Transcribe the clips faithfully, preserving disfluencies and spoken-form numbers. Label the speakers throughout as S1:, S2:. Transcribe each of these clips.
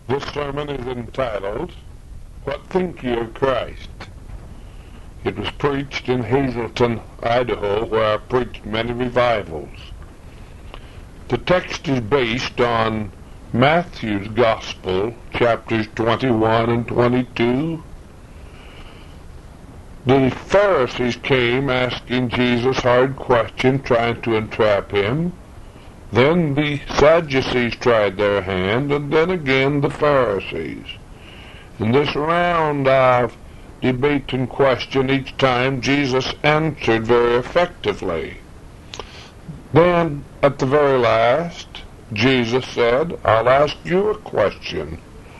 S1: This sermon is entitled, What Think Ye of Christ? It was preached in Hazleton, Idaho, where I preached many revivals. The text is based on Matthew's Gospel, chapters twenty-one and twenty-two. The Pharisees came asking Jesus hard questions, trying to entrap him. Then the Sadducees tried their hand, and then again the Pharisees. In this round of debate and question, each time Jesus answered very effectively. Then, at the very last, Jesus said, I'll ask you a question.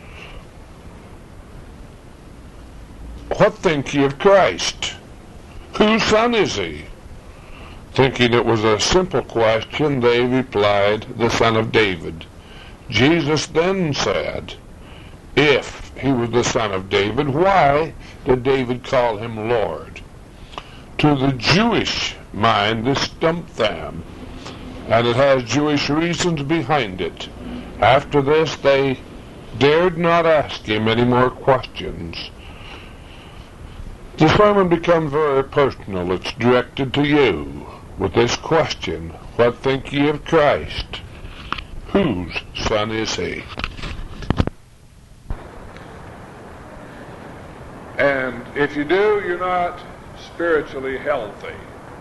S1: What think ye of Christ? Whose son is he? Thinking it was a simple question, they replied, the son of David. Jesus then said, if he was the son of David, why did David call him Lord? To the Jewish mind, this stumped them, and it has Jewish reasons behind it. After this, they dared not ask him any more questions. The sermon becomes very personal. It's directed to you with this question, what think ye of Christ? Whose son is he? And if you do, you're not spiritually healthy.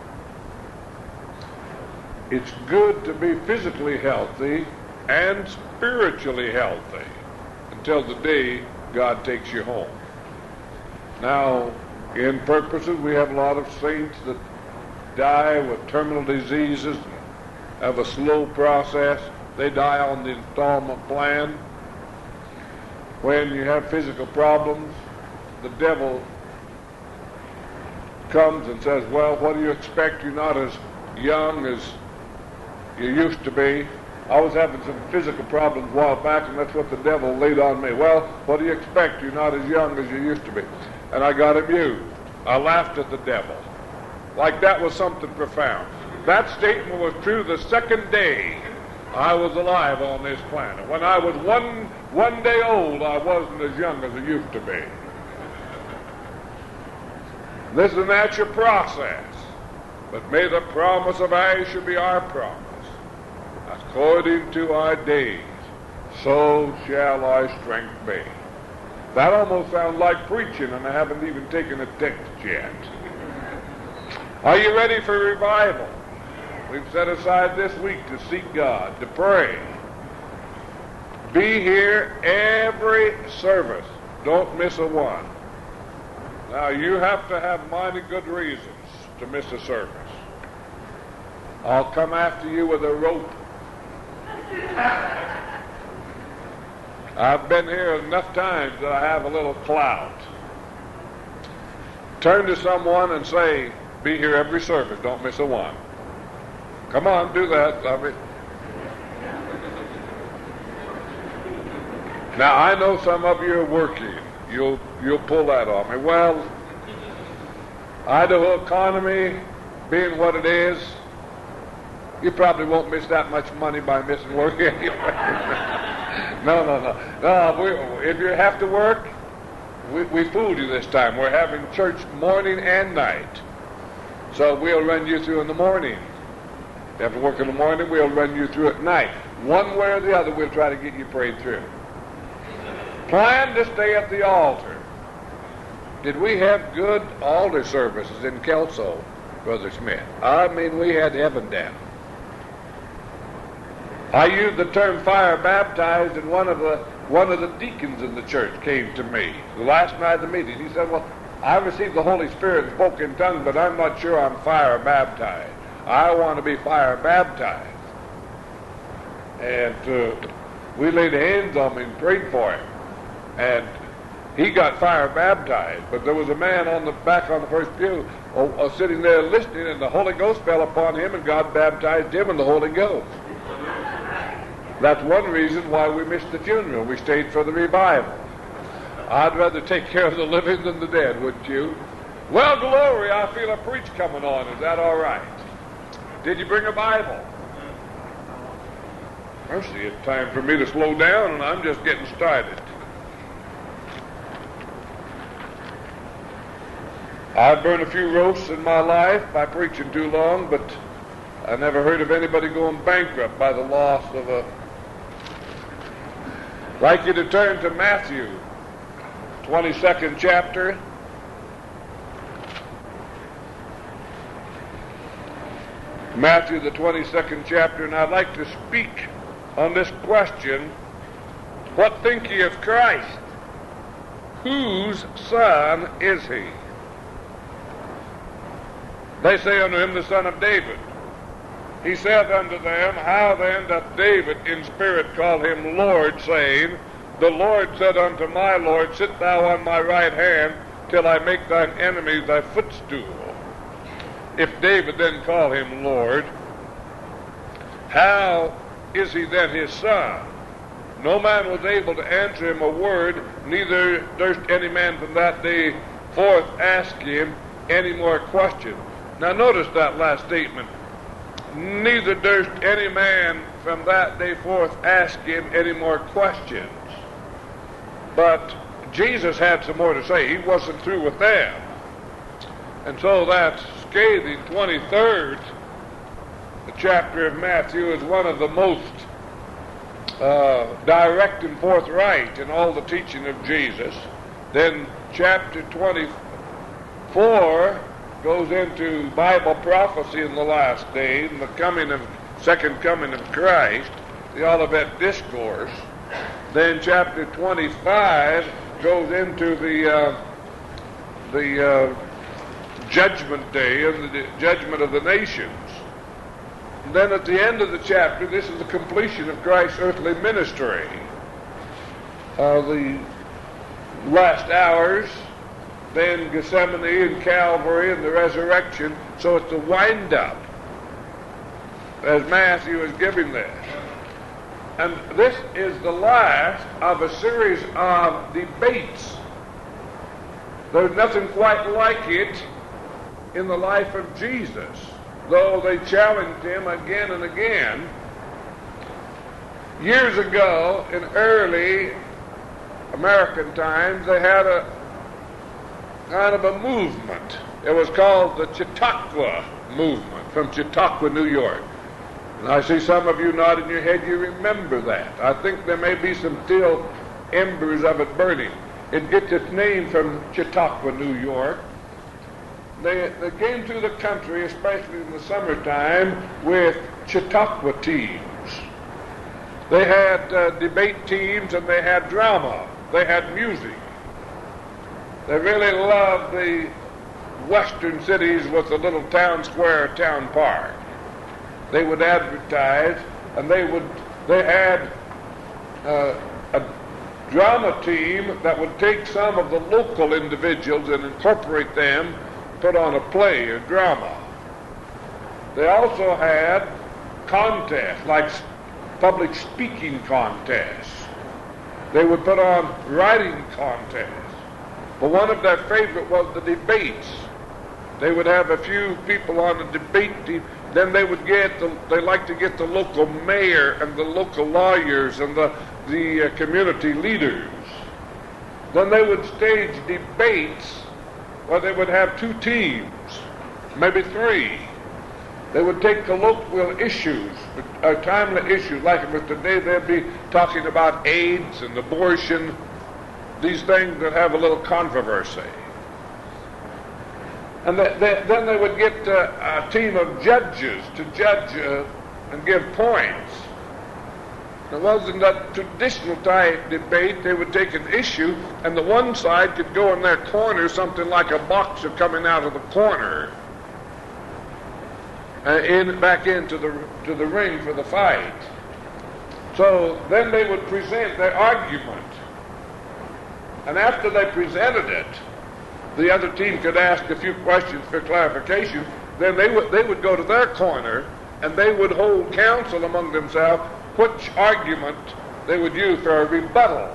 S1: It's good to be physically healthy and spiritually healthy until the day God takes you home. Now, in purposes, we have a lot of saints that die with terminal diseases, have a slow process. They die on the installment plan. When you have physical problems, the devil comes and says, well, what do you expect? You're not as young as you used to be. I was having some physical problems a while back, and that's what the devil laid on me. Well, what do you expect? You're not as young as you used to be. And I got amused. I laughed at the devil. Like that was something profound. That statement was true the second day I was alive on this planet. When I was one, one day old, I wasn't as young as I used to be. This is a natural process, but may the promise of Asher be our promise. According to our days, so shall our strength be. That almost sounds like preaching, and I haven't even taken a text yet. Are you ready for revival? We've set aside this week to seek God, to pray. Be here every service. Don't miss a one. Now, you have to have mighty good reasons to miss a service. I'll come after you with a rope. I've been here enough times that I have a little clout. Turn to someone and say, be here every service, don't miss a one. Come on, do that, love it. Now, I know some of you are working. You'll, you'll pull that on me. Well, Idaho economy being what it is, you probably won't miss that much money by missing work anyway. no, no, no. No, we, if you have to work, we, we fooled you this time. We're having church morning and night. So we'll run you through in the morning. If you have to work in the morning, we'll run you through at night. One way or the other, we'll try to get you prayed through. Plan to stay at the altar. Did we have good altar services in Kelso, Brother Smith? I mean, we had heaven down. I used the term fire baptized, and one of the one of the deacons in the church came to me the last night of the meeting. He said, well, I received the Holy Spirit and spoke in tongues, but I'm not sure I'm fire baptized. I want to be fire baptized. And uh, we laid hands on him and prayed for him. And he got fire baptized. But there was a man on the back on the first pew uh, uh, sitting there listening, and the Holy Ghost fell upon him, and God baptized him in the Holy Ghost. That's one reason why we missed the funeral. We stayed for the revival. I'd rather take care of the living than the dead, wouldn't you? Well, glory, I feel a preach coming on. Is that all right? Did you bring a Bible? Mercy, it's time for me to slow down, and I'm just getting started. I've burned a few roasts in my life by preaching too long, but I never heard of anybody going bankrupt by the loss of a... I'd like you to turn to Matthew, twenty-second chapter. Matthew, the twenty-second chapter, and I'd like to speak on this question: what think ye of Christ? Whose son is he? They say unto him, the son of David. He saith unto them, how then doth David in spirit call him Lord, saying, the Lord said unto my Lord, sit thou on my right hand, till I make thine enemies thy footstool. If David then call him Lord, how is he then his son? No man was able to answer him a word, neither durst any man from that day forth ask him any more questions. Now notice that last statement. Neither durst any man from that day forth ask him any more questions. But Jesus had some more to say. He wasn't through with them. And so that scathing twenty-third chapter of Matthew is one of the most uh, direct and forthright in all the teaching of Jesus. Then chapter twenty-four goes into Bible prophecy in the last days and the coming of second coming of Christ, the Olivet Discourse. Then chapter twenty-five goes into the uh, the uh, judgment day and the judgment of the nations. And then at the end of the chapter, this is the completion of Christ's earthly ministry. Uh, the last hours, then Gethsemane and Calvary and the resurrection. So it's the wind-up, as Matthew is giving this. And this is the last of a series of debates. There's nothing quite like it in the life of Jesus, though they challenged him again and again. Years ago, in early American times, they had a kind of a movement. It was called the Chautauqua movement, from Chautauqua, New York. And I see some of you nodding your head, you remember that. I think there may be some still embers of it burning. It gets its name from Chautauqua, New York. They, they came to the country, especially in the summertime, with Chautauqua teams. They had uh, debate teams and they had drama. They had music. They really loved the western cities with a little town square, town park. They would advertise, and they would. They had uh, a drama team that would take some of the local individuals and incorporate them, put on a play or drama. They also had contests, like public speaking contests. They would put on writing contests. But one of their favorite was the debates. They would have a few people on the debate team. Then they would get, the, they like to get the local mayor and the local lawyers and the, the uh, community leaders. Then they would stage debates where they would have two teams, maybe three. They would take colloquial issues, uh, timely issues, like it was today. They'd be talking about AIDS and abortion, these things that have a little controversy. And they, they, then they would get uh, a team of judges to judge uh, and give points. It wasn't that traditional type debate. They would take an issue, and the one side could go in their corner, something like a boxer coming out of the corner, uh, in back into the to the ring for the fight. So then they would present their argument, and after they presented it, the other team could ask a few questions for clarification. Then they would they would go to their corner, and they would hold counsel among themselves which argument they would use for a rebuttal.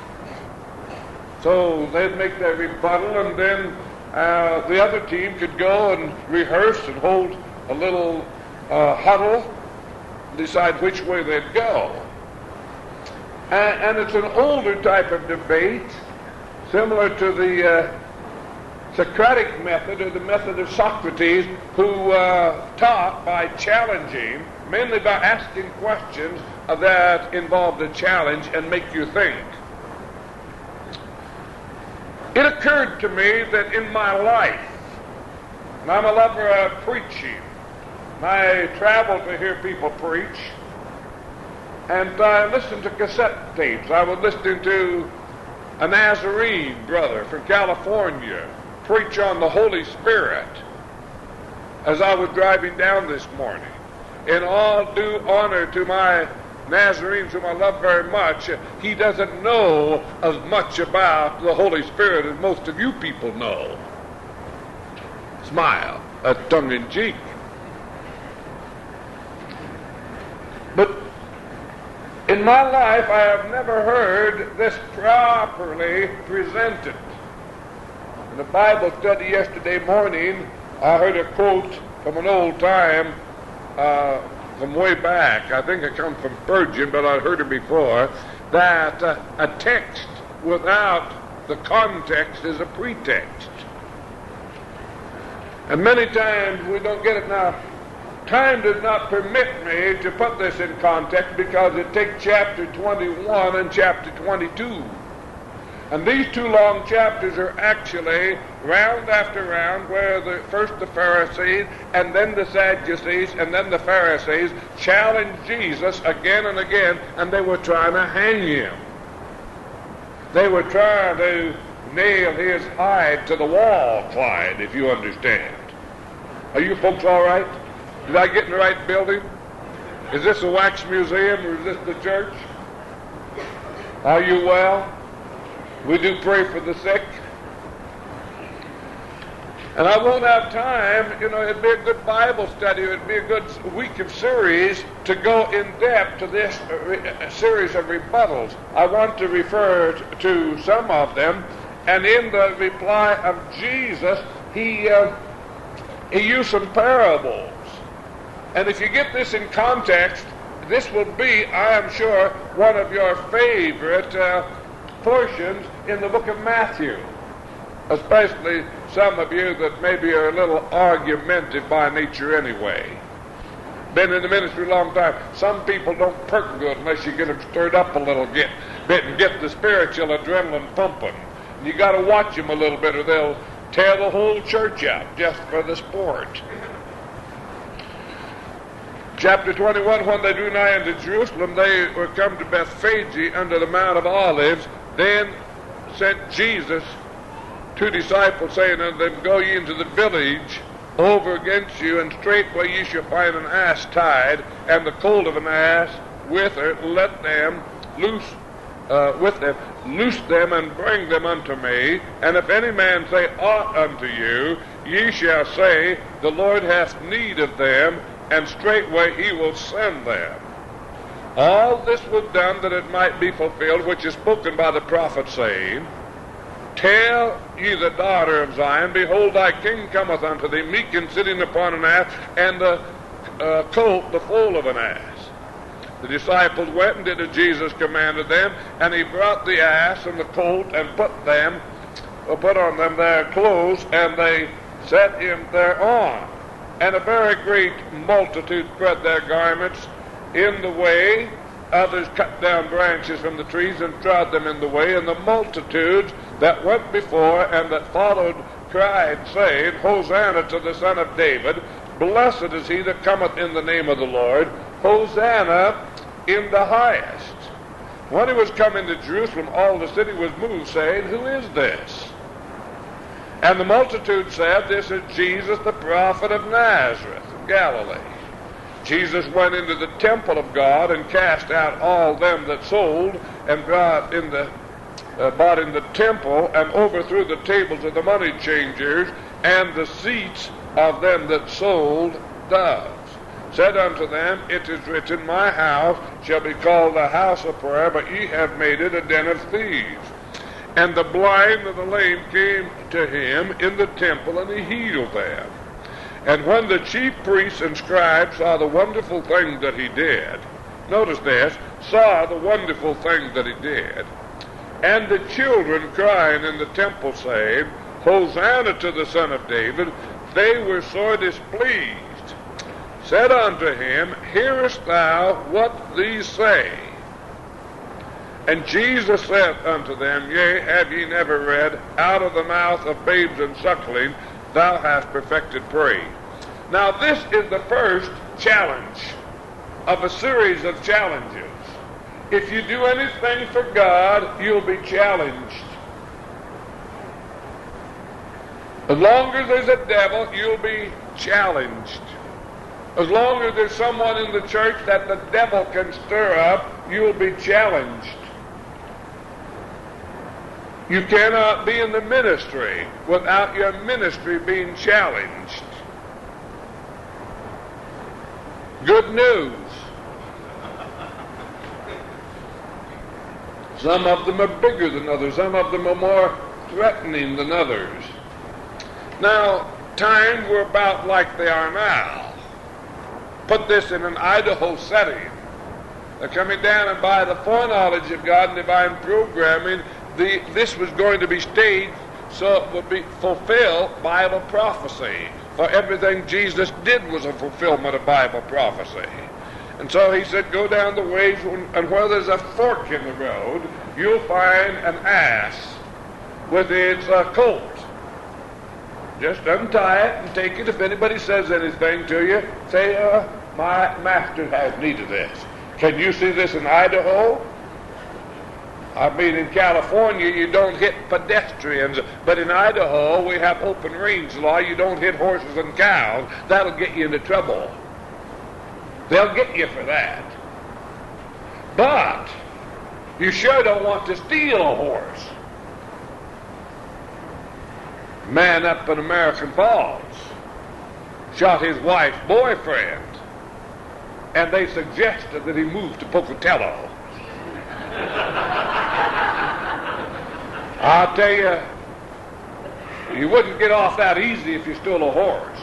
S1: So they'd make their rebuttal, and then uh, the other team could go and rehearse and hold a little uh, huddle, decide which way they'd go. And, and it's an older type of debate, similar to the uh, Socratic method, or the method of Socrates, who uh, taught by challenging, mainly by asking questions that involved a challenge and make you think. It occurred to me that in my life, and I'm a lover of preaching, I travel to hear people preach, and I listened to cassette tapes. I was listening to a Nazarene brother from California preach on the Holy Spirit as I was driving down this morning. In all due honor to my Nazarenes, whom I love very much, he doesn't know as much about the Holy Spirit as most of you people know. Smile, a tongue-in-cheek. But in my life, I have never heard this properly presented. In the Bible study yesterday morning, I heard a quote from an old time, uh, from way back. I think it comes from Spurgeon, but I'd heard it before, that uh, a text without the context is a pretext. And many times we don't get it now. Time does not permit me to put this in context because it takes chapter twenty-one and chapter twenty-two. And these two long chapters are actually round after round where the, first the Pharisees and then the Sadducees and then the Pharisees challenged Jesus again and again, and they were trying to hang him. They were trying to nail his hide to the wall, Clyde, if you understand. Are you folks all right? Did I get in the right building? Is this a wax museum or is this the church? Are you well? We do pray for the sick. And I won't have time, you know, it'd be a good Bible study, it'd be a good week of series to go in depth to this uh, series of rebuttals. I want to refer to some of them, and in the reply of Jesus, he, uh, he used some parables. And if you get this in context, this will be, I am sure, one of your favorite uh, portions in the book of Matthew, especially some of you that maybe are a little argumentative by nature anyway. Been in the ministry a long time. Some people don't perk good unless you get them stirred up a little bit, bit and get the spiritual adrenaline pumping. And you got to watch them a little bit or they'll tear the whole church out just for the sport. Chapter twenty-one, when they drew nigh unto Jerusalem, they were come to Bethphage under the Mount of Olives. Then sent Jesus two disciples, saying unto them, Go ye into the village over against you, and straightway ye shall find an ass tied, and the colt of an ass with her. Let them loose uh, with them, loose them, and bring them unto me. And if any man say aught unto you, ye shall say, The Lord hath need of them, and straightway he will send them. All this was done that it might be fulfilled, which is spoken by the prophet, saying, Tell ye the daughter of Zion, Behold, thy king cometh unto thee, meek and sitting upon an ass, and the uh, colt the foal of an ass. The disciples went and did as Jesus commanded them, and he brought the ass and the colt, and put them, uh, put on them their clothes, and they set him thereon. And a very great multitude spread their garments in the way. Others cut down branches from the trees and trod them in the way. And the multitudes that went before and that followed cried, saying, Hosanna to the Son of David. Blessed is he that cometh in the name of the Lord. Hosanna in the highest. When he was come into Jerusalem, all the city was moved, saying, Who is this? And the multitude said, This is Jesus, the prophet of Nazareth, of Galilee. Jesus went into the temple of God and cast out all them that sold and brought in the uh, bought in the temple, and overthrew the tables of the money changers and the seats of them that sold doves. Said unto them, It is written, My house shall be called a house of prayer, but ye have made it a den of thieves. And the blind and the lame came to him in the temple, and he healed them. And when the chief priests and scribes saw the wonderful things that he did, notice this, saw the wonderful thing that he did. And the children crying in the temple saying, Hosanna to the Son of David, they were sore displeased, said unto him, Hearest thou what these say? And Jesus said unto them, Yea, have ye never read, Out of the mouth of babes and suckling thou hast perfected praise. Now this is the first challenge of a series of challenges. If you do anything for God, you'll be challenged. As long as there's a devil, you'll be challenged. As long as there's someone in the church that the devil can stir up, you'll be challenged. You cannot be in the ministry without your ministry being challenged. Good news. Some of them are bigger than others. Some of them are more threatening than others. Now, times were about like they are now. Put this in an Idaho setting. They're coming down, and by the foreknowledge of God and divine programming, the, this was going to be staged so it would be fulfill Bible prophecy. For everything Jesus did was a fulfillment of Bible prophecy. And so he said, go down the ways, and where there's a fork in the road, you'll find an ass with its uh, colt. Just untie it and take it. If anybody says anything to you, say, uh, my master has need of this. Can you see this in Idaho? I mean, in California, you don't hit pedestrians, but in Idaho, we have open range law. You don't hit horses and cows. That'll get you into trouble. They'll get you for that. But you sure don't want to steal a horse. A man up in American Falls shot his wife's boyfriend, and they suggested that he move to Pocatello. I'll tell you, you wouldn't get off that easy if you stole a horse.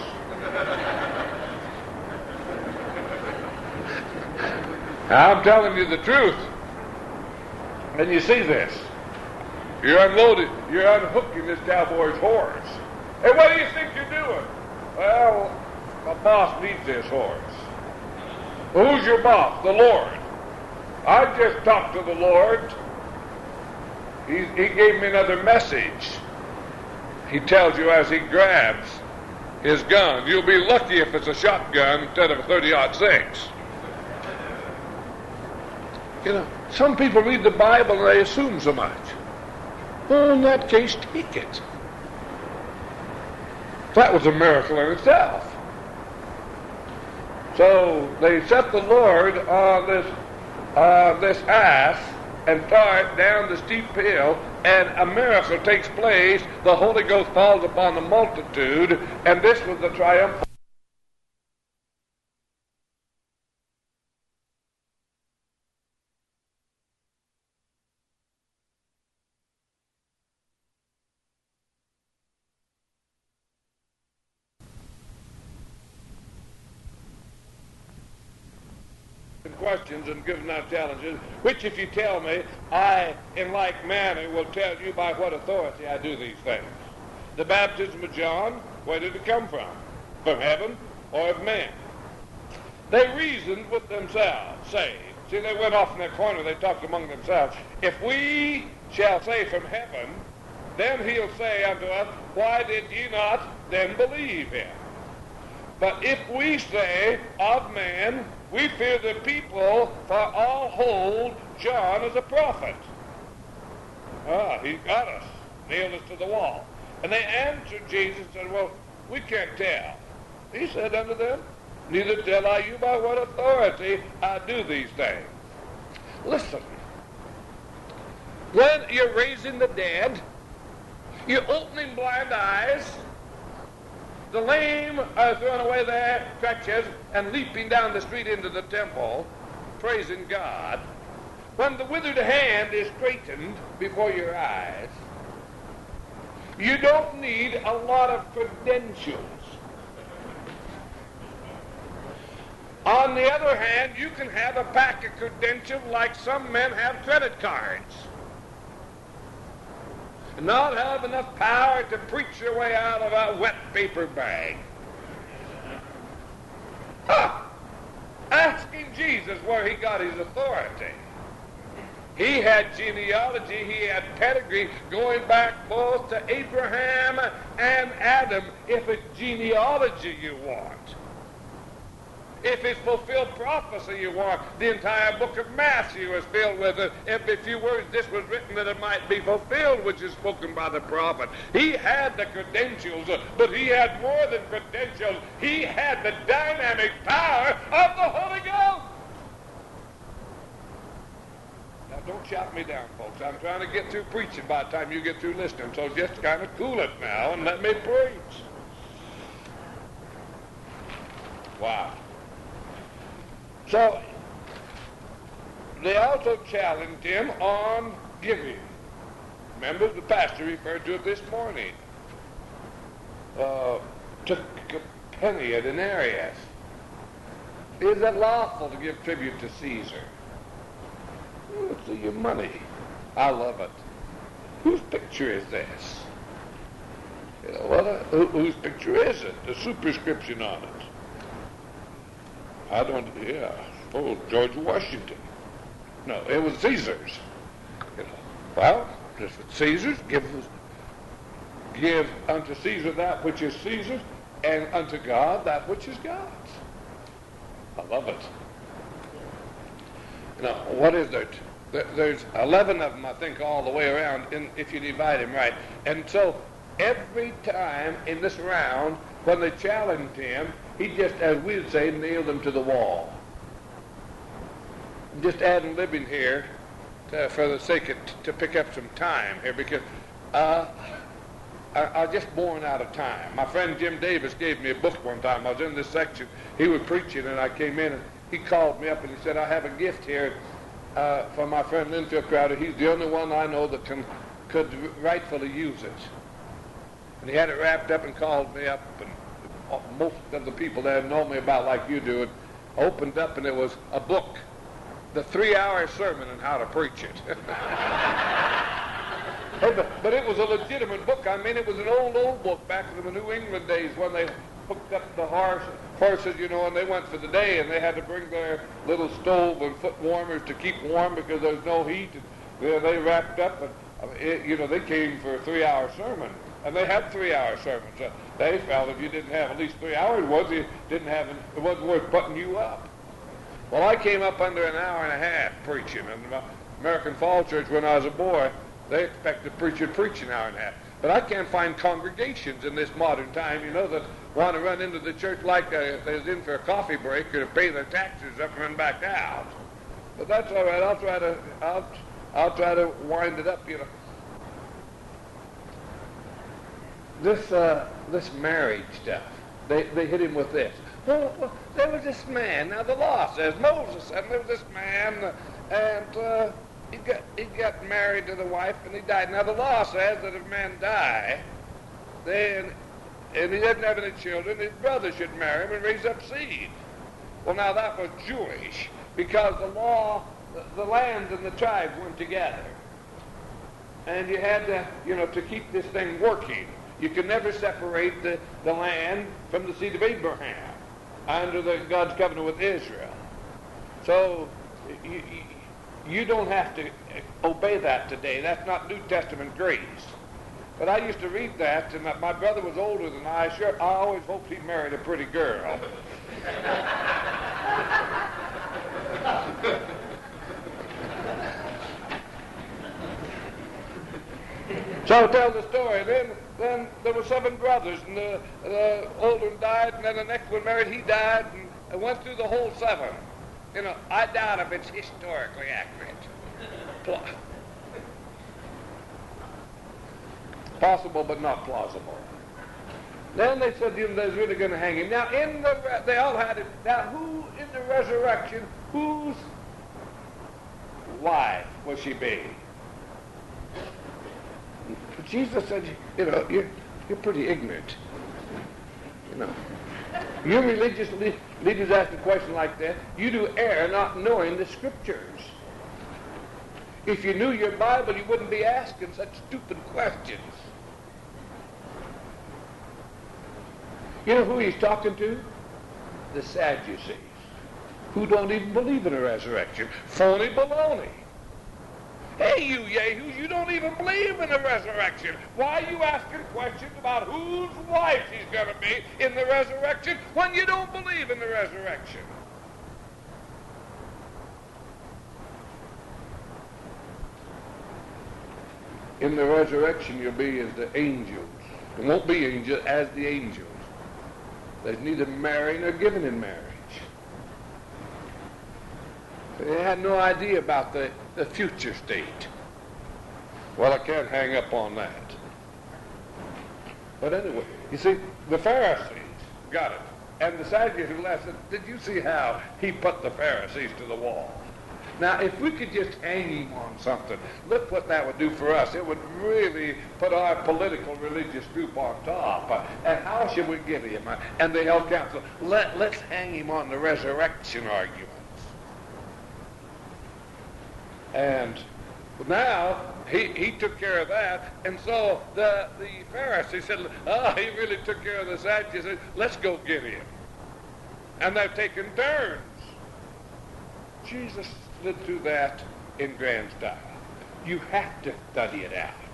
S1: I'm telling you the truth. And you see this. You're unloaded. You're unhooking this cowboy's horse. Hey, what do you think you're doing? Well, my boss needs this horse. Well, who's your boss? The Lord. I just talked to the Lord. He, he gave me another message. He tells you as he grabs his gun, you'll be lucky if it's a shotgun instead of a thirty aught six. You know, some people read the Bible and they assume so much. Well, in that case, take it. That was a miracle in itself. So they set the Lord on this uh, this ass and throw it down the steep hill, and a miracle takes place. The Holy Ghost falls upon the multitude, and this was the triumph. Questions and giving out challenges, which if you tell me, I in like manner will tell you by what authority I do these things. The baptism of John, where did it come from? From heaven or of men? They reasoned with themselves, saying, see, they went off in their corner, they talked among themselves, if we shall say from heaven, then he'll say unto us, why did ye not then believe him? But if we say of man, we fear the people, for all hold John as a prophet. Ah, he got us, nailed us to the wall. And they answered Jesus and said, well, we can't tell. He said unto them, neither tell I you by what authority I do these things. Listen, when you're raising the dead, you're opening blind eyes, the lame are throwing away their crutches and leaping down the street into the temple, praising God. When the withered hand is straightened before your eyes, you don't need a lot of credentials. On the other hand, you can have a pack of credentials like some men have credit cards, and not have enough power to preach your way out of a wet paper bag. Huh. Asking Jesus where he got his authority. He had genealogy, he had pedigree going back both to Abraham and Adam, if it's genealogy you want. If it's fulfilled prophecy you want, the entire book of Matthew is filled with it. If a few words, this was written that it might be fulfilled, which is spoken by the prophet. He had the credentials, but he had more than credentials. He had the dynamic power of the Holy Ghost. Now, don't shout me down, folks. I'm trying to get through preaching by the time you get through listening, so just kind of cool it now and let me preach. Wow. So, they also challenged him on giving. Remember, the pastor referred to it this morning. Uh, took a penny, a denarius. Is it lawful to give tribute to Caesar? Oh, it's your money. I love it. Whose picture is this? You know, well, uh, who, whose picture is it? The superscription on it. I don't, yeah. Oh, George Washington. No, it was Caesar's. You know, well, just for Caesar's, give, give unto Caesar that which is Caesar's, and unto God that which is God's. I love it. Now, what is it? There's eleven of them, I think, all the way around, in, if you divide them right. And so, every time in this round, when they challenged him, he just, as we would say, nailed them to the wall. Just adding living here to, for the sake of, to pick up some time here, because uh, I, I'm just born out of time. My friend Jim Davis gave me a book one time. I was in this section. He was preaching, and I came in, and he called me up, and he said, I have a gift here uh, for my friend Linfield Crowder. He's the only one I know that can could rightfully use it. And he had it wrapped up and called me up, and most of the people there know me about like you do, and opened up, and it was a book, the three-hour sermon on how to preach it. Hey, but, but it was a legitimate book. I mean, it was an old, old book back in the New England days when they hooked up the horse, horses, you know, and they went for the day, and they had to bring their little stove and foot warmers to keep warm because there was no heat. And they, they wrapped up, and it, you know, they came for a three-hour sermon. And they had three-hour sermons. Uh, they felt if you didn't have at least three hours, was you didn't have, an, it wasn't worth putting you up. Well, I came up under an hour and a half preaching. And the American Fall Church, when I was a boy, they expected preacher to preach an hour and a half. But I can't find congregations in this modern time, you know, that want to run into the church like they, they was in for a coffee break or to pay their taxes up and run back out. But that's all right. I'll try to, I'll, I'll try to wind it up, you know. This uh, this marriage stuff, they, they hit him with this. Well, well, there was this man. Now the law says, Moses said, there was this man, and uh, he got he got married to the wife, and he died. Now the law says that if a man die, then and he didn't have any children, his brother should marry him and raise up seed. Well, now that was Jewish, because the law, the, the lands and the tribes went together, and you had to, you know, to keep this thing working. You can never separate the, the land from the seed of Abraham under the, God's covenant with Israel. So you, you don't have to obey that today. That's not New Testament grace. But I used to read that, and my brother was older than I. Sure, I always hoped he married a pretty girl. So I'll tell the story. Then then there were seven brothers, and the, the older one died, and then the next one married, he died, and it went through the whole seven. You know, I doubt if it's historically accurate. Possible, but not plausible. Then they said, you know, they're really going to hang him. Now, in the they all had it. Now, who in the resurrection, whose wife was she being? Jesus said, you know, you're, you're pretty ignorant. You know.
S2: You religious le- leaders ask a question like that, you do err not knowing the Scriptures. If you knew your Bible, you wouldn't be asking such stupid questions. You know who he's talking to? The Sadducees, who don't even believe in a resurrection. Phony baloney. Hey, you yahoos, you don't even believe in the resurrection. Why are you asking questions about whose wife he's going to be in the resurrection when you don't believe in the resurrection? In the resurrection, you'll be as the angels. It won't be angels, as the angels. There's neither marrying nor giving in marriage. They had no idea about the, the future state. Well, I can't hang up on that. But anyway, you see, the Pharisees got it. And the Sadducees left it. Did you see how he put the Pharisees to the wall? Now, if we could just hang him on something, look what that would do for us. It would really put our political religious group on top. Uh, and how should we get him? Uh, and they held counsel. Let, let's hang him on the resurrection arguments. And now he, he took care of that. And so the, the Pharisees said, oh, he really took care of the Sadducees. Let's go get him. And they've taken turns. Jesus slid through that in grand style. You have to study it out.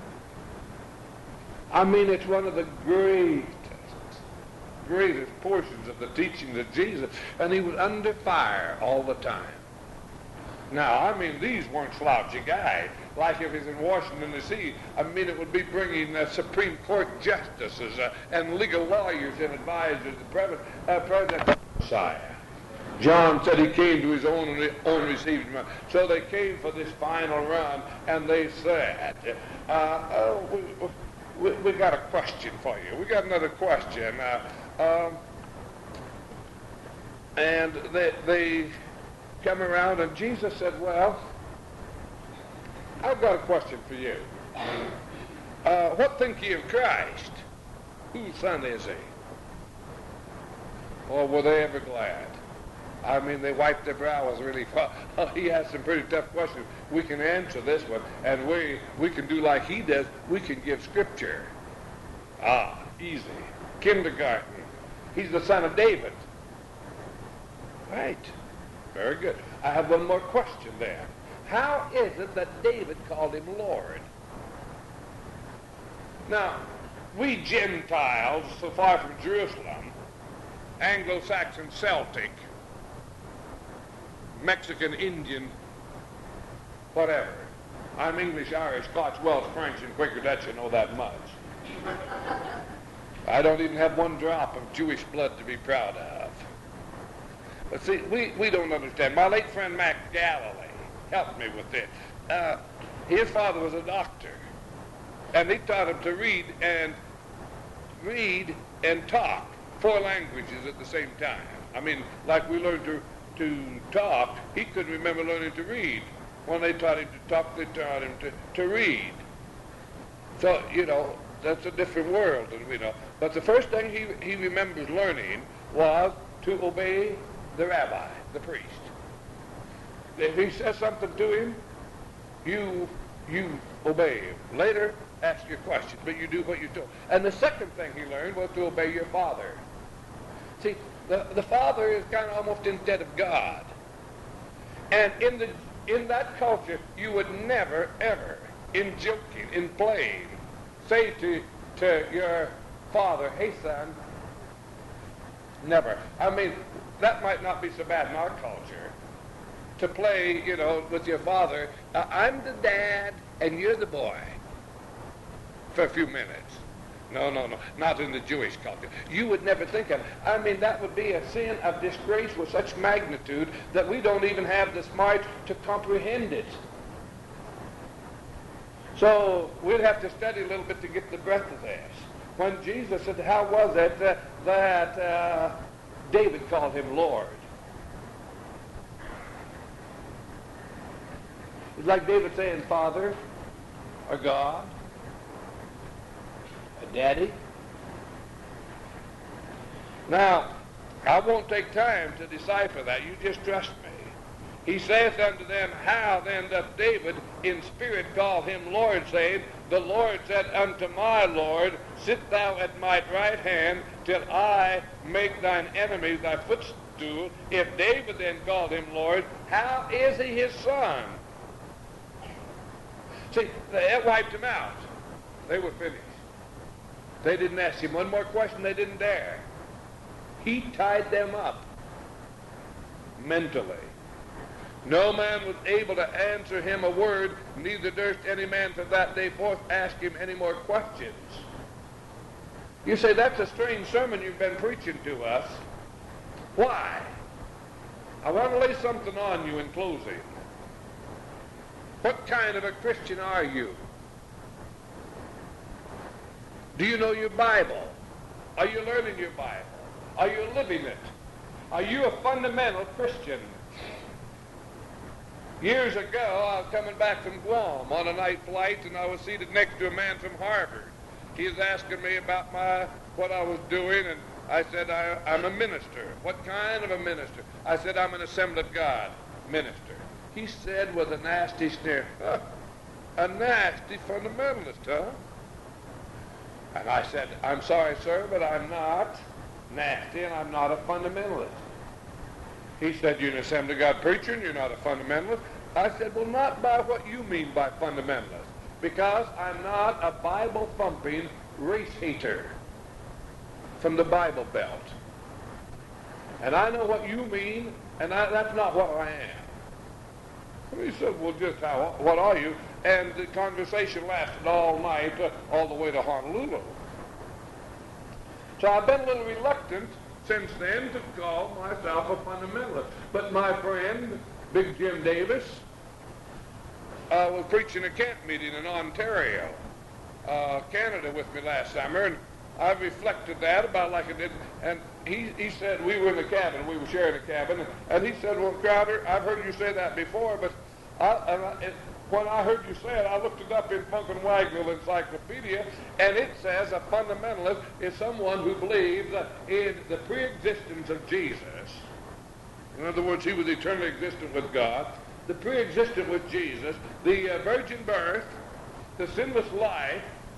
S2: I mean, it's one of the greatest, greatest portions of the teachings of Jesus, and he was under fire all the time. Now, I mean, these weren't slouchy guys. Like if he's in Washington, D C, I mean, it would be bringing uh, Supreme Court justices uh, and legal lawyers and advisors, the President, uh, President Messiah. John said he came to his own and his own received him. So they came for this final run, and they said, uh, uh, we, we, we got a question for you. We got another question. Uh, um, and they, they come around, and Jesus said, well, I've got a question for you. Uh, what think ye of Christ? Whose son is he? Or were they ever glad? I mean, they wiped their brows really far. Oh, he has some pretty tough questions. We can answer this one, and we we can do like he does. We can give Scripture. Ah, easy. Kindergarten. He's the son of David. Right. Very good. I have one more question there. How is it that David called him Lord? Now, we Gentiles, so far from Jerusalem, Anglo-Saxon Celtic, Mexican, Indian, whatever. I'm English, Irish, Scotch, Welsh, French, and Quaker Dutch. I know that much. I don't even have one drop of Jewish blood to be proud of. But see, we, we don't understand. My late friend Mac Galilee helped me with this. Uh, his father was a doctor, and he taught him to read and read and talk four languages at the same time. I mean, like we learned to to talk, he couldn't remember learning to read. When they taught him to talk, they taught him to, to read. So, you know, that's a different world, and we know. But the first thing he, he remembers learning was to obey the rabbi, the priest. If he says something to him, you you obey him. Later, ask your question, but you do what you do. And the second thing he learned was to obey your father. See, the, the father is kind of almost instead of God. And in the in that culture, you would never, ever, in joking, in playing, say to, to your father, hey, son, never. I mean, that might not be so bad in our culture, to play, you know, with your father, uh, I'm the dad and you're the boy, for a few minutes. No, no, no, not in the Jewish culture. You would never think of it. I mean, that would be a sin of disgrace with such magnitude that we don't even have the smart to comprehend it. So we'd have to study a little bit to get the breadth of this. When Jesus said, how was it uh, that uh, David called him Lord? It's like David saying Father or God. Daddy. Now, I won't take time to decipher that. You just trust me. He saith unto them, how then doth David in spirit call him Lord, saying, the Lord said unto my Lord, sit thou at my right hand till I make thine enemies thy footstool. If David then called him Lord, how is he his son? See, they wiped him out. They were finished. They didn't ask him one more question. They didn't dare. He tied them up mentally. No man was able to answer him a word, neither durst any man from that day forth ask him any more questions. You say, that's a strange sermon you've been preaching to us. Why? I want to lay something on you in closing. What kind of a Christian are you? Do you know your Bible? Are you learning your Bible? Are you living it? Are you a fundamental Christian? Years ago, I was coming back from Guam on a night flight, and I was seated next to a man from Harvard. He was asking me about my what I was doing, and I said, I, I'm a minister. What kind of a minister? I said, I'm an Assembly of God minister. He said with a nasty sneer, huh, a nasty fundamentalist, huh? And I said, I'm sorry, sir, but I'm not nasty, and I'm not a fundamentalist. He said, you're an Assembly of God preacher, and you're not a fundamentalist. I said, well, not by what you mean by fundamentalist, because I'm not a Bible-thumping race hater from the Bible Belt. And I know what you mean, and I, that's not what I am. And he said, well, just how, what are you? And the conversation lasted all night, uh, all the way to Honolulu. So I've been a little reluctant since then to call myself a fundamentalist. But my friend, Big Jim Davis, uh, was preaching a camp meeting in Ontario, uh, Canada, with me last summer, and I reflected that about like I did, and he, he said, we were in the cabin, we were sharing a cabin, and, and he said, well, Crowder, I've heard you say that before, but I, and I, it, when I heard you say it, I looked it up in Funk and Wagnall Encyclopedia, and it says a fundamentalist is someone who believes in the pre-existence of Jesus. In other words, he was eternally existent with God, the pre-existent with Jesus, the uh, virgin birth, the sinless life,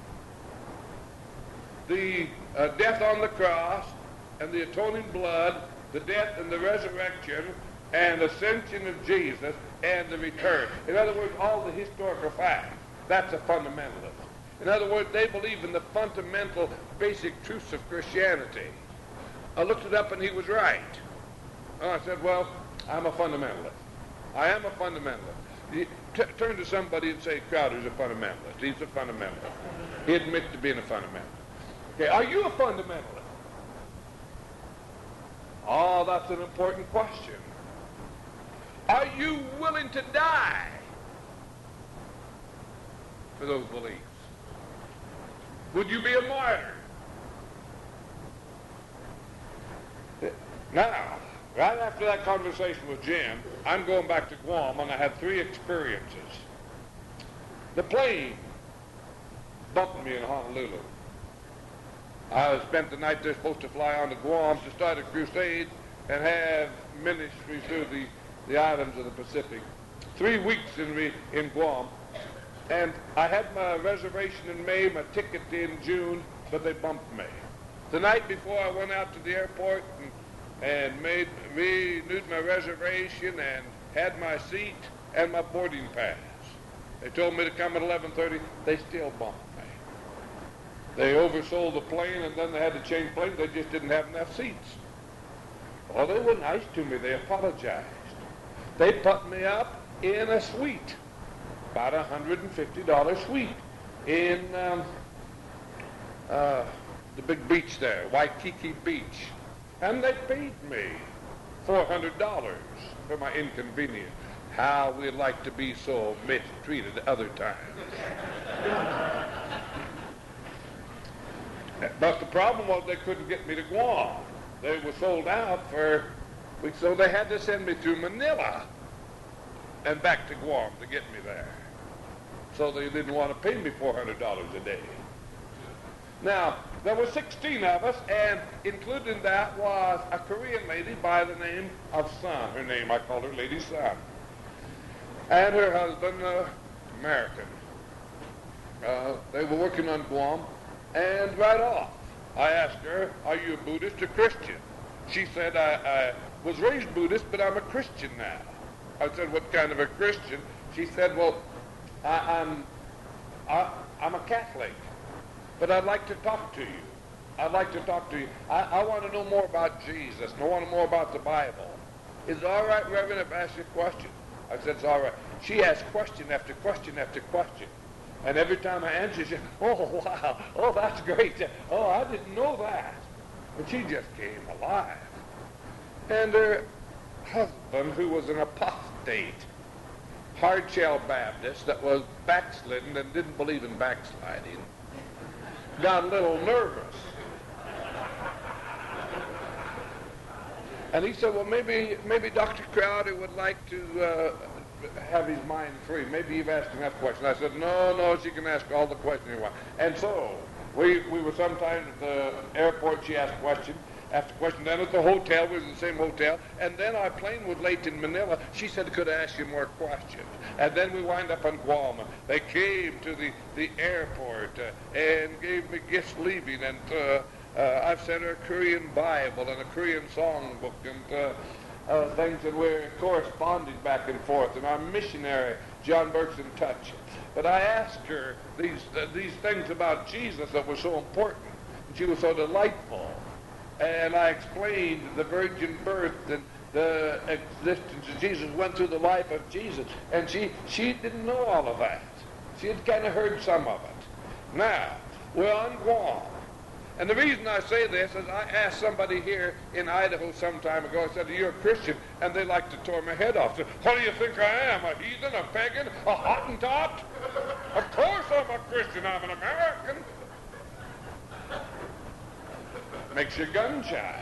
S2: the uh, death on the cross, and the atoning blood, the death and the resurrection, and ascension of Jesus, and the return. In other words, all the historical facts. That's a fundamentalist. In other words, they believe in the fundamental basic truths of Christianity. I looked it up and he was right. And I said, well, I'm a fundamentalist. I am a fundamentalist. You t- turn to somebody and say, Crowder's a fundamentalist. He's a fundamentalist. He admits to being a fundamentalist. Okay, are you a fundamentalist? Oh, that's an important question. Are you willing to die for those beliefs? Would you be a martyr? Now, right after that conversation with Jim, I'm going back to Guam, and I had three experiences. The plane bumped me in Honolulu. I spent the night there, supposed to fly on to Guam to start a crusade and have ministry through the the islands of the Pacific. Three weeks in, re, in Guam. And I had my reservation in May, my ticket in June, but they bumped me. The night before I went out to the airport and, and made renewed my reservation and had my seat and my boarding pass. They told me to come at eleven thirty. They still bumped me. They oversold the plane, and then they had to change planes. They just didn't have enough seats. Well, they were nice to me. They apologized. They put me up in a suite, about a one hundred fifty dollars suite, in um, uh, the big beach there, Waikiki Beach. And they paid me four hundred dollars for my inconvenience. How we'd like to be so mistreated other times. But the problem was they couldn't get me to Guam. They were sold out for weeks, so they had to send me through Manila and back to Guam to get me there. So they didn't want to pay me four hundred dollars a day. Now, there were sixteen of us, and included in that was a Korean lady by the name of Sun. Her name, I called her Lady Sun. And her husband, uh, American. Uh, they were working on Guam, and right off, I asked her, are you a Buddhist or Christian? She said, I, I was raised Buddhist, but I'm a Christian now. I said, what kind of a Christian? She said, well, I, I'm, I, I'm a Catholic, but I'd like to talk to you. I'd like to talk to you. I, I want to know more about Jesus, and I want to know more about the Bible. Is it all right, Reverend, if I ask you a question? I said, it's all right. She asked question after question after question. And every time I answered, she said, oh, wow, oh, that's great. Oh, I didn't know that. And she just came alive. And her husband, who was an apostate, hard-shell Baptist that was backslidden and didn't believe in backsliding, got a little nervous. And he said, well, maybe maybe Doctor Crowder would like to uh, have his mind free. Maybe you've asked enough questions. I said, no, no, she can ask all the questions you want. And so we, we were sometimes at the airport, she asked questions. After question, then at the hotel, we were in the same hotel, and then our plane was late in Manila. She said, could I ask you more questions? And then we wind up on Guam. They came to the, the airport uh, and gave me gifts leaving, and uh, uh, I've sent her a Korean Bible and a Korean songbook and uh, uh, things, and we're corresponding back and forth, and our missionary, John Burke's in touch. But I asked her these, uh, these things about Jesus that were so important, and she was so delightful. And I explained the virgin birth and the existence of Jesus, went through the life of Jesus, and she, she didn't know all of that. She had kind of heard some of it. Now, we're on Guam. And the reason I say this is I asked somebody here in Idaho some time ago, I said, are you a Christian? And they like to tore my head off. Said, what do you think I am, a heathen, a pagan, a Hottentot? Of course I'm a Christian, I'm an American. Makes you gun shy.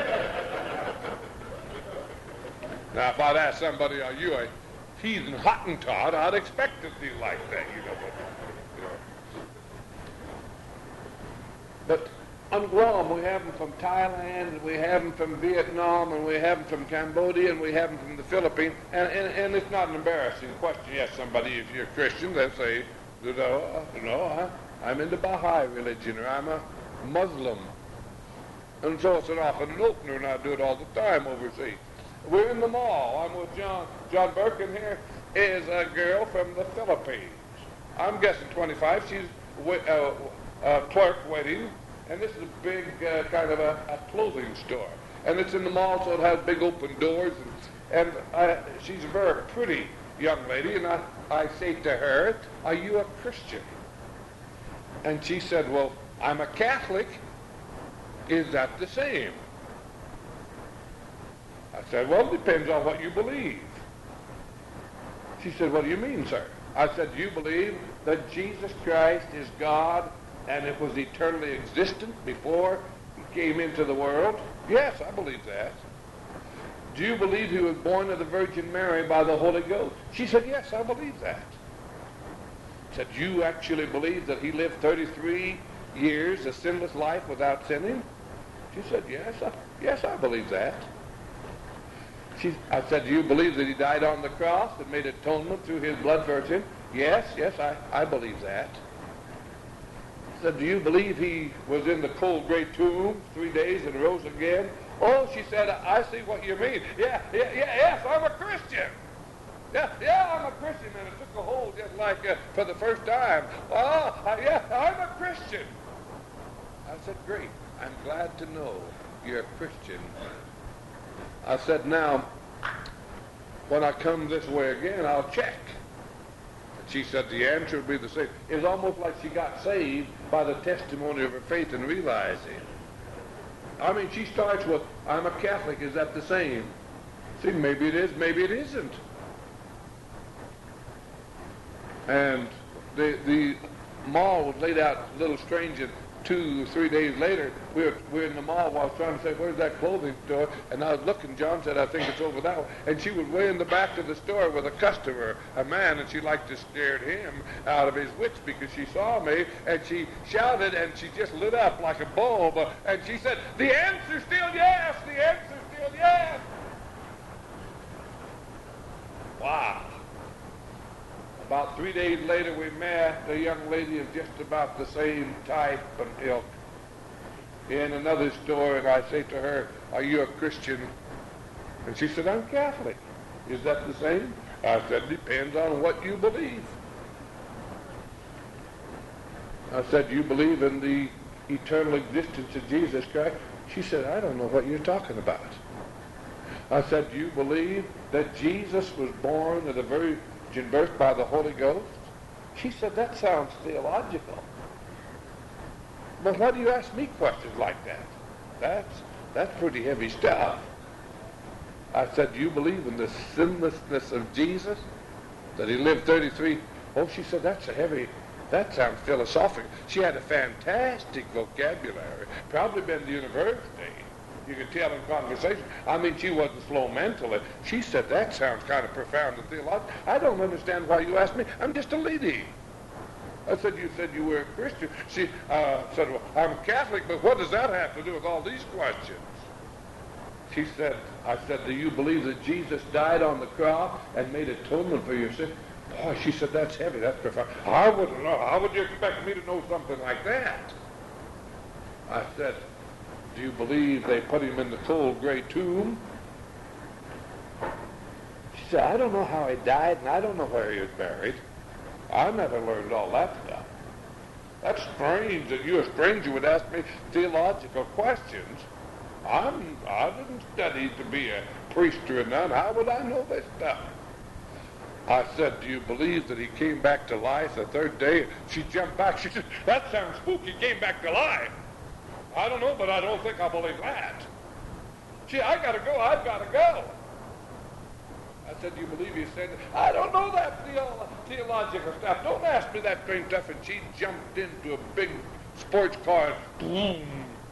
S2: Now, if I'd ask somebody, are you a heathen Hottentot, I'd expect to be like that, you know. But, you know. But on Guam, we have them from Thailand, and we have them from Vietnam, and we have them from Cambodia, and we have them from the Philippines. And, and, and it's not an embarrassing question. Yes, somebody, if you're a Christian, they'll say, you know, you know I, I'm in the Baha'i religion, or I'm a Muslim. And so it's an often an opener, and I do it all the time overseas. We're in the mall. I'm with John, John Burke, and here is a girl from the Philippines. I'm guessing twenty-five. She's a uh, uh, clerk waiting, and this is a big uh, kind of a, a clothing store. And it's in the mall, so it has big open doors. And, and I, she's a very pretty young lady, and I, I say to her, are you a Christian? And she said, well, I'm a Catholic. Is that the same? I said, well, it depends on what you believe. She said, what do you mean, sir? I said, do you believe that Jesus Christ is God and it was eternally existent before he came into the world? Yes, I believe that. Do you believe he was born of the Virgin Mary by the Holy Ghost? She said, yes, I believe that. I said, do you actually believe that he lived thirty-three years, a sinless life without sinning? She said, yes, I, yes, I believe that. She, I said, do you believe that he died on the cross and made atonement through his blood for sin? Yes, yes, I, I believe that. I said, do you believe he was in the cold gray tomb three days and rose again? Oh, she said, I see what you mean. Yeah, yeah, yeah, yes, I'm a Christian. Yeah, yeah, I'm a Christian, and it took a hold just like uh, for the first time. Oh, uh, yeah, I'm a Christian. I said, great. I'm glad to know you're a Christian. I said, now, when I come this way again, I'll check. And she said the answer would be the same. It's almost like she got saved by the testimony of her faith and realizing. I mean, she starts with, I'm a Catholic. Is that the same? See, maybe it is, maybe it isn't. And the, the mall was laid out a little strange. And two, three days later, we were, we were in the mall while I was trying to say, where's that clothing store? And I was looking, John said, I think it's over that way. And she was way in the back of the store with a customer, a man, and she like to stare at him out of his wits because she saw me, and she shouted, and she just lit up like a bulb, and she said, the answer's still yes, the answer's still yes. Wow. About three days later, we met a young lady of just about the same type and ilk in another store, and I say to her, are you a Christian? And she said, I'm Catholic. Is that the same? I said, depends on what you believe. I said, do you believe in the eternal existence of Jesus Christ? She said, I don't know what you're talking about. I said, do you believe that Jesus was born at a virgin birth by the Holy Ghost? She said, that sounds theological. But why do you ask me questions like that? That's, that's pretty heavy stuff. I said, do you believe in the sinlessness of Jesus? That he lived thirty-three? Oh, she said, that's a heavy, that sounds philosophical. She had a fantastic vocabulary. Probably been to university. You could tell in conversation. I mean, she wasn't slow mentally. She said, that sounds kind of profound and theological. I don't understand why you asked me. I'm just a lady. I said, you said you were a Christian. She uh, said, well, I'm Catholic, but what does that have to do with all these questions? She said, I said, do you believe that Jesus died on the cross and made atonement for your sin? Boy, she said, that's heavy, that's profound. I wouldn't know. How would you expect me to know something like that? I said, do you believe they put him in the cold gray tomb? She said, I don't know how he died, and I don't know where he was buried. I never learned all that stuff. That's strange that you, a stranger, would ask me theological questions. I'm, I didn't study to be a priest or a nun. How would I know this stuff? I said, do you believe that he came back to life the third day? She jumped back. She said, that sounds spooky, came back to life. I don't know, but I don't think I believe that. Gee, I got to go. I've got to go. I said, do you believe he said that? I don't know that theo- theological stuff. Don't ask me that strange stuff. And she jumped into a big sports car. Boom.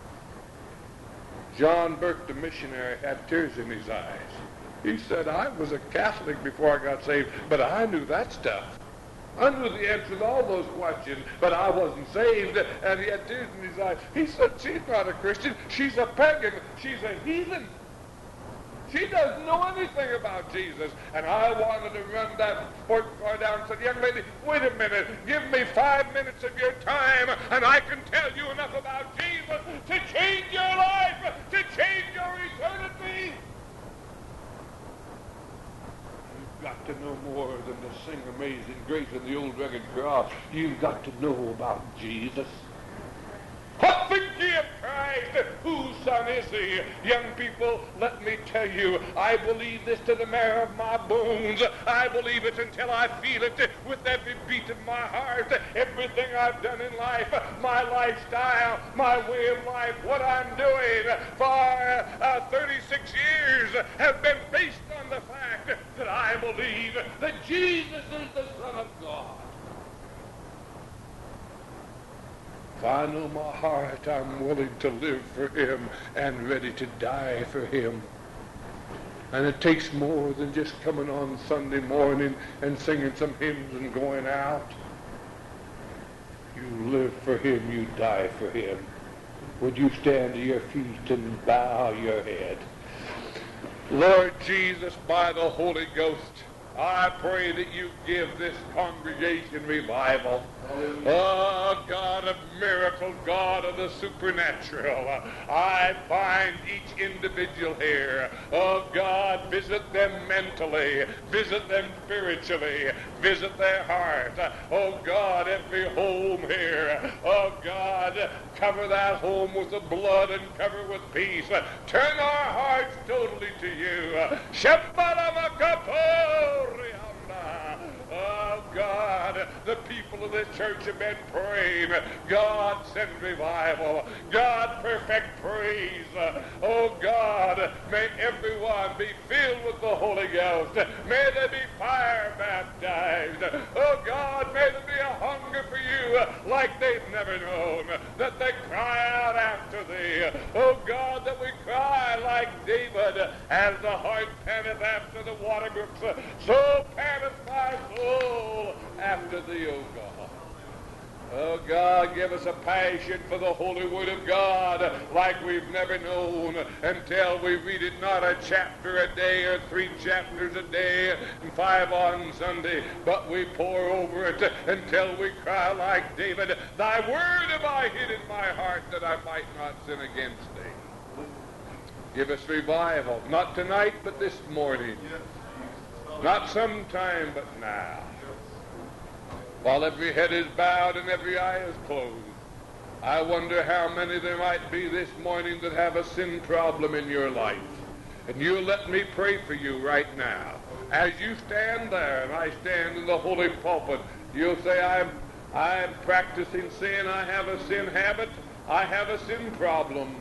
S2: John Burke, the missionary, had tears in his eyes. He said, I was a Catholic before I got saved, but I knew that stuff. I knew the answer to all those questions, but I wasn't saved, and he had tears in his eyes. He said, she's not a Christian. She's a pagan. She's a heathen. She doesn't know anything about Jesus. And I wanted to run that sports car down and said, young lady, wait a minute. Give me five minutes of your time, and I can tell you enough about Jesus to change your life, to change your eternity. You've got to know more than to sing Amazing Grace in the old rugged cross. You've got to know about Jesus. What think ye of Christ? Whose son is he? Young people, let me tell you, I believe this to the marrow of my bones. I believe it until I feel it with every beat of my heart. Everything I've done in life, my lifestyle, my way of life, what I'm doing for uh, thirty-six years have been based on the fact that I believe that Jesus is the Son of God. If I know my heart, I'm willing to live for him and ready to die for him. And it takes more than just coming on Sunday morning and singing some hymns and going out. You live for him, you die for him. Would you stand to your feet and bow your head? Lord Jesus, by the Holy Ghost, I pray that you give this congregation revival. Oh, God of miracles, God of the supernatural, I find each individual here. Oh, God, visit them mentally, visit them spiritually, visit their heart. Oh, God, every home here. Oh, God, cover that home with the blood and cover with peace. Turn our hearts totally to you. Shabbat. Oh, God, the people of this church have been praying. God, send revival. God, perfect praise. Oh God, may everyone be filled with the Holy Ghost. May they be fire baptized. Oh God, may there be a hunger for you like they've never known, that they cry out after thee. Oh God, that we cry like David, as the hart panteth after the water brooks, so panteth my soul after thee, O God. Oh God, give us a passion for the holy word of God like we've never known, until we read it not a chapter a day or three chapters a day and five on Sunday, but we pore over it until we cry like David, thy word have I hid in my heart that I might not sin against thee. Give us revival, not tonight but this morning, not sometime but now. While every head is bowed and every eye is closed, I wonder how many there might be this morning that have a sin problem in your life. And you'll let me pray for you right now. As you stand there and I stand in the holy pulpit, you'll say, I'm, I'm practicing sin, I have a sin habit, I have a sin problem.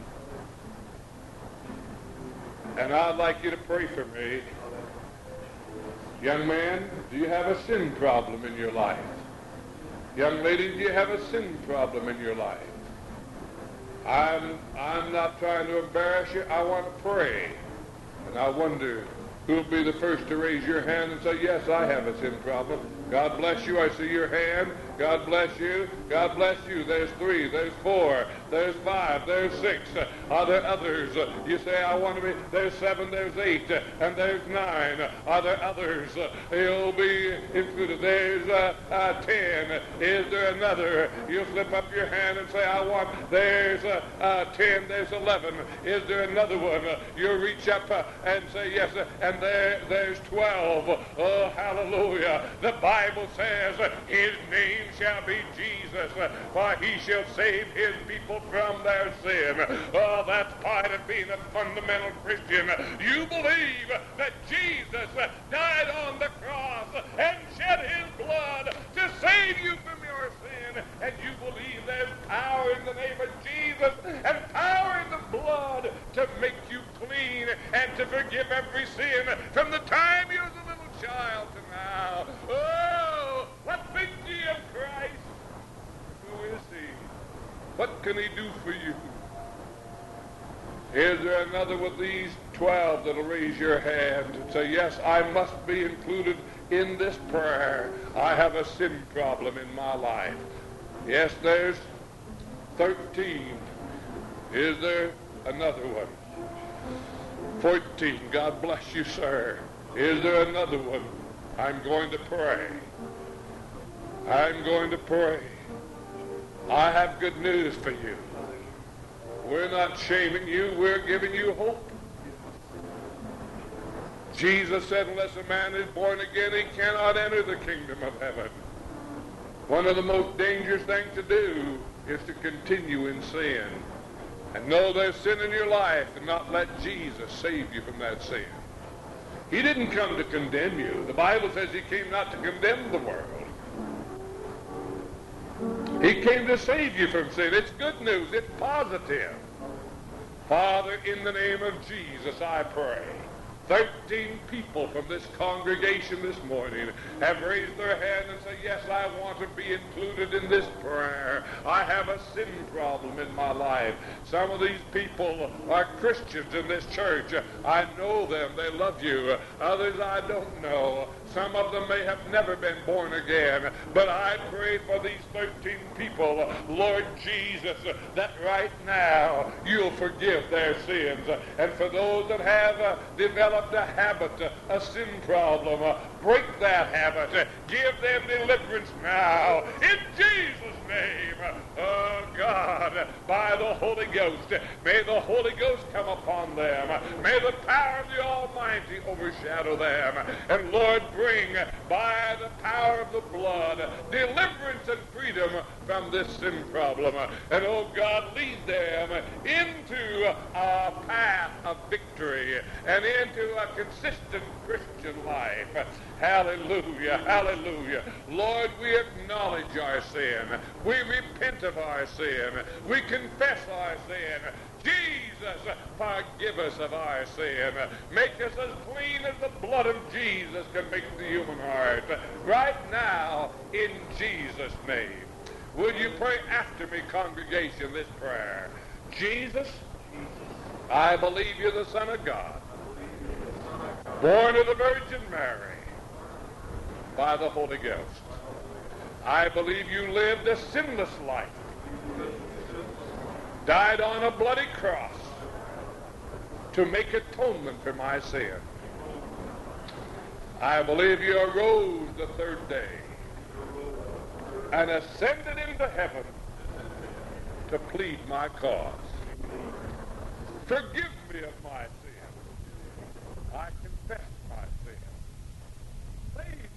S2: And I'd like you to pray for me. Young man, do you have a sin problem in your life? Young lady, do you have a sin problem in your life? I'm, I'm not trying to embarrass you. I want to pray. And I wonder who'll be the first to raise your hand and say, yes, I have a sin problem. God bless you. I see your hand. God bless you. God bless you. There's three. There's four. There's five. There's six. Are there others? You say, I want to be. There's seven. There's eight. And there's nine. Are there others? You'll be included. There's uh, uh, ten. Is there another? You'll slip up your hand and say, I want. There's uh, uh, ten. There's eleven. Is there another one? You'll reach up uh, and say, yes. And there, there's twelve. Oh, hallelujah. The Bible says his name shall be Jesus, for he shall save his people from their sin. Oh, that's part of being a fundamental Christian. You believe that Jesus died on the cross and shed his blood to save you from your sin, and you believe there's power in the name of Jesus and power in the blood to make you clean and to forgive every sin from the time you was a little child to now. Oh, what think ye of Christ? Who is he? What can he do for you? Is there another with these twelve that'll raise your hand and say, yes, I must be included in this prayer. I have a sin problem in my life. Yes, there's thirteen. Is there another one? fourteen. God bless you, sir. Is there another one? I'm going to pray. I'm going to pray. I have good news for you. We're not shaming you. We're giving you hope. Jesus said, unless a man is born again, he cannot enter the kingdom of heaven. One of the most dangerous things to do is to continue in sin and know there's sin in your life and not let Jesus save you from that sin. He didn't come to condemn you. The Bible says he came not to condemn the world. He came to save you from sin. It's good news. It's positive. Father, in the name of Jesus, I pray. Thirteen people from this congregation this morning have raised their hand and said, yes, I want to be included in this prayer. I have a sin problem in my life. Some of these people are Christians in this church. I know them. They love you. Others I don't know. Some of them may have never been born again. But I pray for these thirteen people, Lord Jesus, that right now you'll forgive their sins. And for those that have uh, developed a habit, a sin problem, uh, break that habit. Give them deliverance now. In Jesus' name. Oh, God.
S1: God, by the Holy Ghost. May the Holy Ghost come upon them. May the power of the Almighty overshadow them. And Lord, bring by the power of the blood deliverance and freedom from this sin problem. And oh God, lead them into a path of victory and into a consistent Christian life. Hallelujah, hallelujah. Lord, we acknowledge our sin. We repent of our sin. We confess our sin. Jesus, forgive us of our sin. Make us as clean as the blood of Jesus can make the human heart. Right now, in Jesus' name. Would you pray after me, congregation, this prayer? Jesus, I believe you're the Son of God, born of the Virgin Mary by the Holy Ghost. I believe you lived a sinless life, died on a bloody cross to make atonement for my sin. I believe you arose the third day and ascended into heaven to plead my cause. Forgive me of my sin. I confess my sin. Save